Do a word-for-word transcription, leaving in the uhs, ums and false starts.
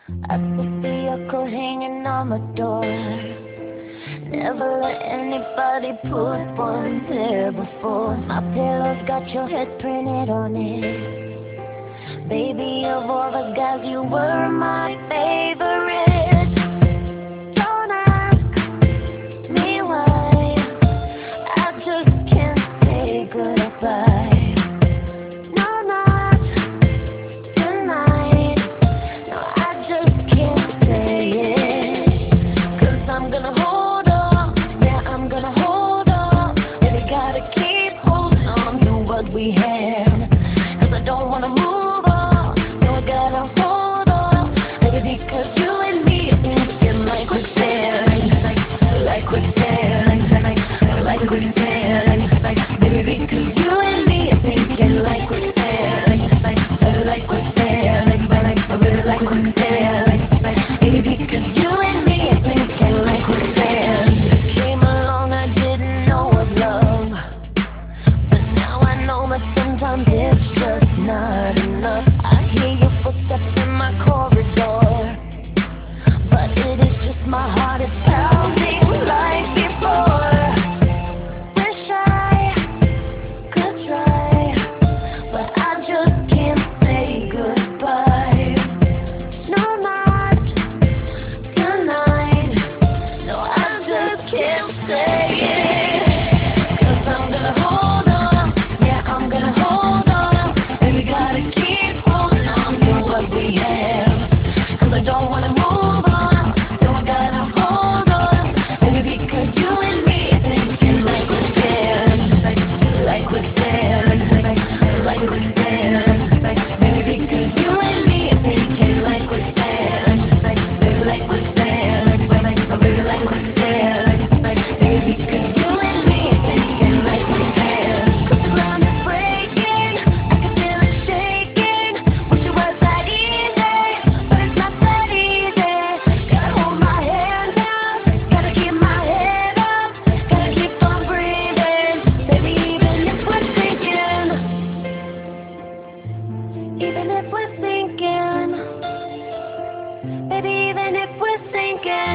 I see vehicle hanging on my door. Never let anybody put one there before. My pillow's got your head printed on it. Baby, of all the guys, you were my favorite. Don't ask me why, I just can't say goodbye. No, not tonight. No, I just can't say it. Cause I'm gonna hold on, yeah, I'm gonna hold on. Baby, gotta keep holding on to what we had. Cause I don't wanna move on, no, I gotta hold on. Baby, because you and me are thinking like quicksand. Like, like quicksand. Like, like quicksand. Like, baby, because you and me are thinking like quicksand. Like, like quicksand. Like, like, like quicksand. Like, baby, because you and me are thinking like quicksand. Came along, I didn't know of love, but now I know that sometimes it's just not enough. I hear your footsteps in my corridor, but it is just my heart is pounding like before. Wish I could try, but I just can't say goodbye. No, not tonight. No, I just can't say it. Cause I'm gonna hold on, yeah, I'm gonna hold on. And we gotta keep holding on to what we have. Cause I don't wanna move on, so I gotta hold on. Baby, because you and me are thinking like quicksand. Like, like quicksand. Like, like quicksand. Like, baby, because you and me are thinking like quicksand. Like, baby, like quicksand. Like, like, baby, like quicksand. Like, baby, because you and me are thinking like quicksand. Cause the ground is breaking, I can feel it shaking. Wish it was that easy, but it's not that easy. Gotta hold my hand down, gotta keep my head up, gotta keep on breathing. Baby, even if we're sinking, even if we're sinking, baby, even if we're sinking.